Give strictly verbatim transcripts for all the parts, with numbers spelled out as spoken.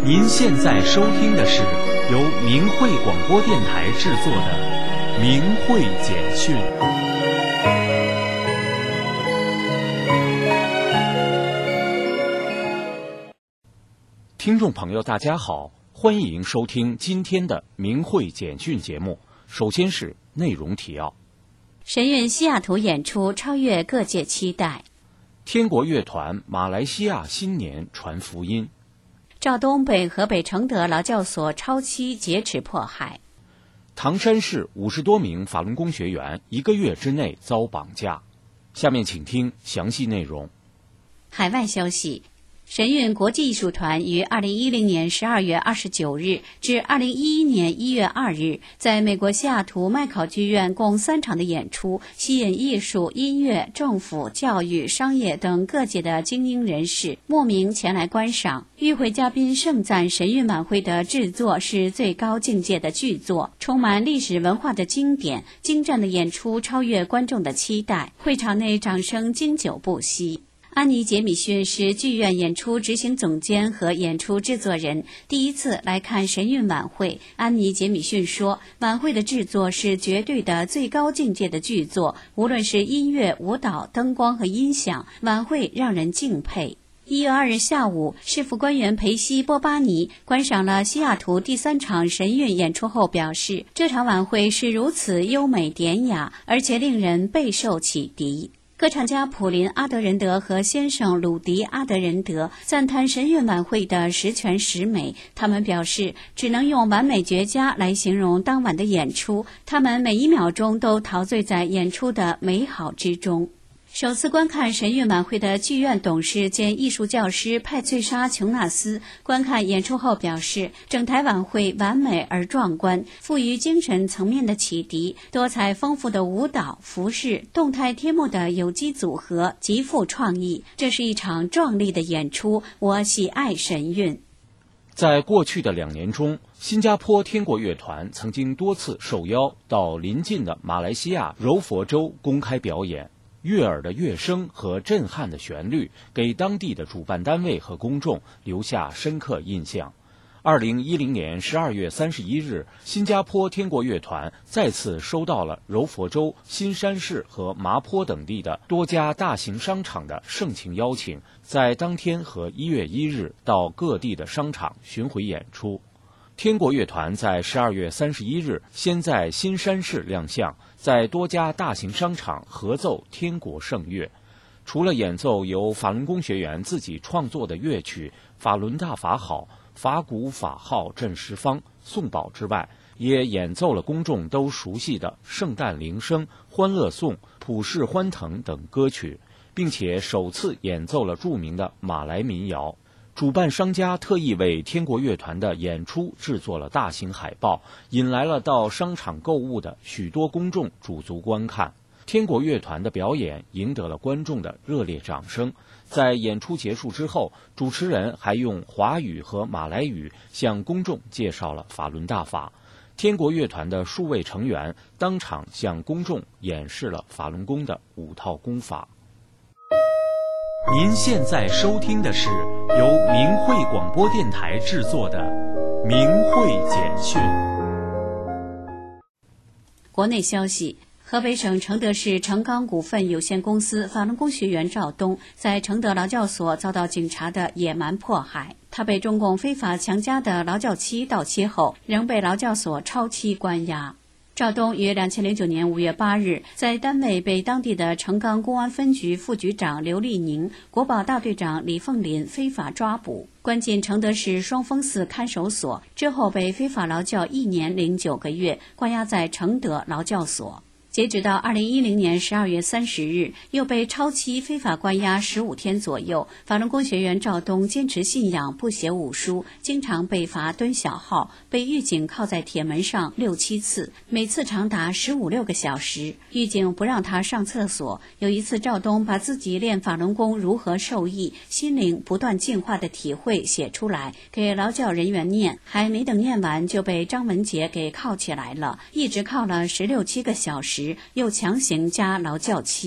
您现在收听的是由明慧广播电台制作的《明慧简讯》。听众朋友，大家好，欢迎收听今天的《明慧简讯》节目。首先是内容提要： 神韵西雅图演出超越各界期待； 天国乐团马来西亚新年传福音； 肇东被河北承德劳教所超期劫持迫害； 唐山市五十多名法轮功学员一个月之内遭绑架。下面请听详细内容。 海外消息：神韵国际艺术团于二零一零年十二月二十九日至二零一一年一月二日，在美国西雅图麦考剧院共三场的演出，吸引艺术、音乐、政府、教育、商业等各界的精英人士慕名前来观赏。与会嘉宾盛赞神韵晚会的制作是最高境界的巨作，充满历史文化的经典，精湛的演出超越观众的期待，会场内掌声经久不息。安妮·杰米逊是剧院演出执行总监和演出制作人，第一次来看神韵晚会。安妮·杰米逊说，晚会的制作是绝对的最高境界的剧作，无论是音乐、舞蹈、灯光和音响，晚会让人敬佩。一月二日下午，市府官员裴西·波巴尼观赏了西雅图第三场神韵演出后表示，这场晚会是如此优美典雅，而且令人备受启迪。歌唱家普林·阿德仁德和先生鲁迪·阿德仁德赞叹神韵晚会的十全十美，他们表示只能用完美绝佳来形容当晚的演出，他们每一秒钟都陶醉在演出的美好之中。首次观看神韵晚会的剧院董事兼艺术教师派翠莎·琼纳斯观看演出后表示，整台晚会完美而壮观，富于精神层面的启迪，多彩丰富的舞蹈、服饰、动态贴幕的有机组合极富创意，这是一场壮丽的演出，我喜爱神韵。 在过去的两年中，新加坡天国乐团曾经多次受邀到邻近的马来西亚柔佛州公开表演。悦耳的乐声和震撼的旋律给当地的主办单位和公众留下深刻印象。二零一零年十二月三十一日，新加坡天国乐团再次收到了柔佛州、新山市和麻坡等地的多家大型商场的盛情邀请，在当天和一月一日到各地的商场巡回演出。天国乐团在十二月三十一日先在新山市亮相，在多家大型商场合奏天国圣乐。除了演奏由法轮功学员自己创作的乐曲《法轮大法好》、法鼓法号震十方、颂宝之外，也演奏了公众都熟悉的圣诞铃声、欢乐颂、普世欢腾等歌曲，并且首次演奏了著名的马来民谣。主办商家特意为天国乐团的演出制作了大型海报，引来了到商场购物的许多公众驻足观看。天国乐团的表演赢得了观众的热烈掌声。在演出结束之后，主持人还用华语和马来语向公众介绍了法轮大法。天国乐团的数位成员当场向公众演示了法轮功的五套功法。您现在收听的是由明慧广播电台制作的《明慧简讯》。 国内消息：河北省承德市成钢股份有限公司法轮功学员肇东在承德劳教所遭到警察的野蛮迫害，他被中共非法强加的劳教期到期后，仍被劳教所超期关押。肇东于两千零九年五月八日在单位被当地的成钢公安分局副局长刘丽宁、国保大队长李凤林非法抓捕，关进承德市双峰寺看守所，之后被非法劳教一年零九个月，关押在承德劳教所。截止到二零一零年十二月三十日，又被超期非法关押十五天左右。法轮功学员肇东坚持信仰，不写武书，经常被罚蹲小号，被狱警铐在铁门上六七次，每次长达十五六个小时。狱警不让他上厕所。有一次，肇东把自己练法轮功如何受益、心灵不断进化的体会写出来，给劳教人员念，还没等念完就被张文杰给铐起来了，一直铐了十六七个小时。又强行加劳教期。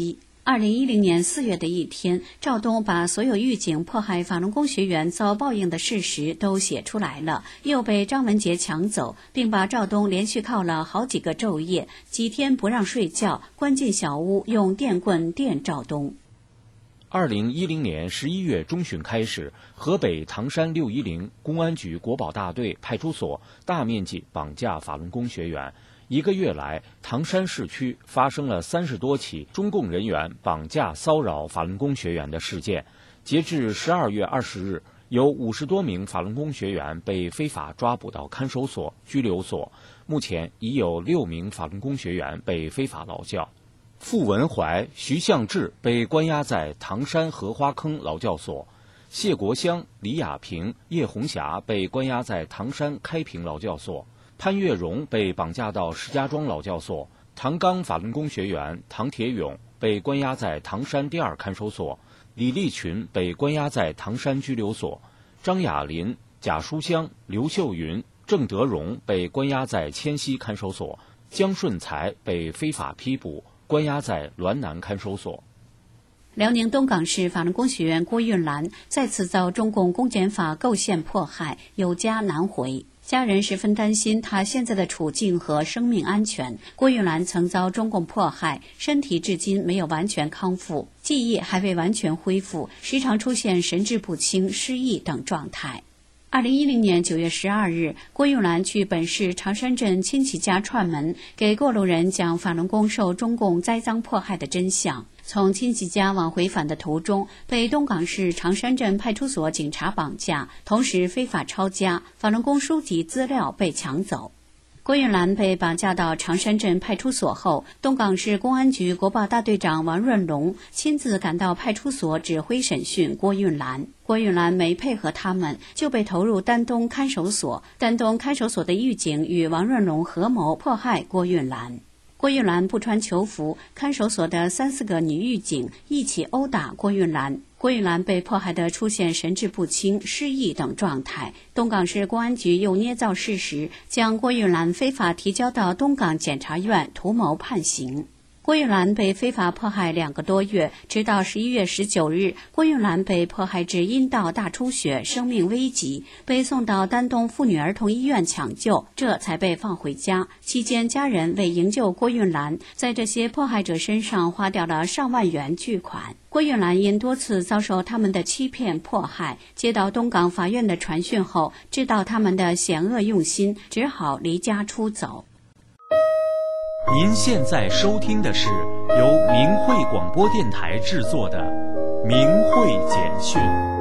二零一零年四月的一天，赵东把所有狱警迫害法轮功学员遭报应的事实都写出来了，又被张文杰抢走，并把赵东连续铐了好几个昼夜，几天不让睡觉，关进小屋，用电棍电赵东。 二零一零年十一月中旬开始，河北唐山六一零公安局国保大队派出所大面积绑架法轮功学员。一个月来，唐山市区发生了三十多起中共人员绑架骚扰法轮功学员的事件。截至十二月二十日，有五十多名法轮功学员被非法抓捕到看守所、拘留所。目前已有六名法轮功学员被非法劳教。傅文怀、徐向志被关押在唐山荷花坑劳教所。谢国香、李亚平、叶红霞被关押在唐山开平劳教所。潘月荣被绑架到石家庄劳教所，唐冈法轮功学员唐铁勇被关押在唐山第二看守所，李立群被关押在唐山拘留所，张雅林、贾书香、刘秀云、郑德荣被关押在迁西看守所，江顺才被非法批捕，关押在滦南看守所。 辽宁东港市法轮功学员郭运兰再次遭中共公检法构陷迫害，有家难回。家人十分担心他现在的处境和生命安全。郭运兰曾遭中共迫害，身体至今没有完全康复，记忆还未完全恢复，时常出现神志不清、失忆等状态。二零一零年九月十二日，郭运兰去本市长山镇亲戚家串门，给过路人讲法轮功受中共栽赃迫害的真相。从亲戚家往回返的途中，被东港市长山镇派出所警察绑架，同时非法抄家，法轮功书籍资料被抢走。郭运兰被绑架到长山镇派出所后，东港市公安局国保大队长王润龙亲自赶到派出所指挥审讯郭运兰。郭运兰没配合他们，就被投入丹东看守所。丹东看守所的狱警与王润龙合谋迫害郭运兰。郭运兰不穿囚服，看守所的三四个女狱警一起殴打郭运兰。郭运兰被迫害得出现神志不清、失忆等状态。东港市公安局又捏造事实，将郭运兰非法提交到东港检察院，图谋判刑。郭运兰被非法迫害两个多月，直到十一月十九日，郭运兰被迫害至阴道大出血，生命危急，被送到丹东妇女儿童医院抢救，这才被放回家。期间，家人为营救郭运兰，在这些迫害者身上花掉了上万元巨款。郭运兰因多次遭受他们的欺骗迫害，接到东港法院的传讯后，知道他们的险恶用心，只好离家出走。 您现在收听的是由明慧广播电台制作的《明慧简讯》。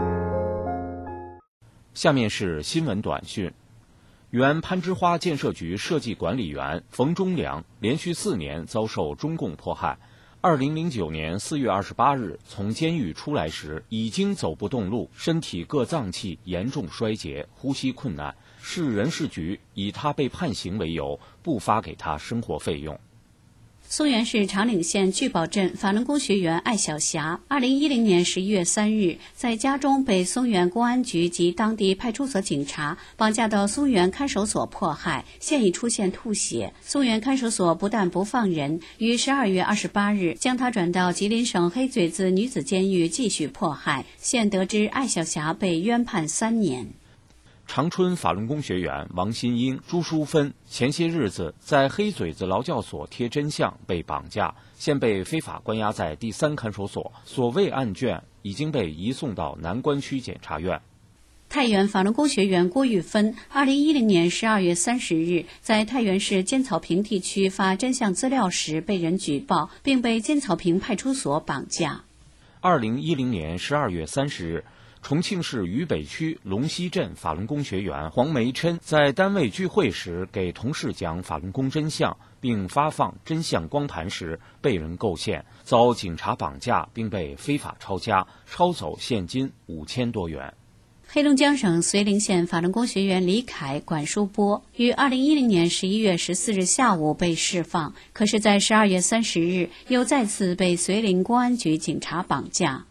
下面是新闻短讯。原攀枝花建设局设计管理员冯忠良连续四年遭受中共迫害。二零零九年四月二十八日从监狱出来时，已经走不动路，身体各脏器严重衰竭，呼吸困难。市人事局以他被判刑为由，不发给他生活费用。 松原市长岭县聚宝镇法轮功学员艾小霞，二零一零年十一月三日，在家中被松原公安局及当地派出所警察绑架到松原看守所迫害，现已出现吐血。松原看守所不但不放人，于十二月二十八日将他转到吉林省黑嘴子女子监狱继续迫害。现得知艾小霞被冤判三年。 长春法轮功学员王新英、朱淑芬前些日子在黑嘴子劳教所贴真相被绑架，现被非法关押在第三看守所，所谓案卷已经被移送到南关区检察院。 太原法轮功学员郭玉芬，二零一零年十二月三十日，在太原市尖草坪地区发真相资料时被人举报，并被尖草坪派出所绑架。 二零一零年十二月三十日，重庆市渝北区龙溪镇法轮功学员黄梅琛在单位聚会时给同事讲法轮功真相，并发放真相光盘时被人构陷，遭警察绑架，并被非法抄家，抄走现金五千多元。 黑龙江省绥宁县法轮功学员李凯、管书波于二零一零年十一月十四日下午被释放，可是在十二月三十日又再次被绥宁公安局警察绑架。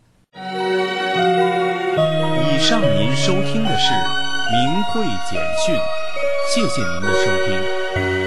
以上您收听的是明慧简讯，谢谢您的收听。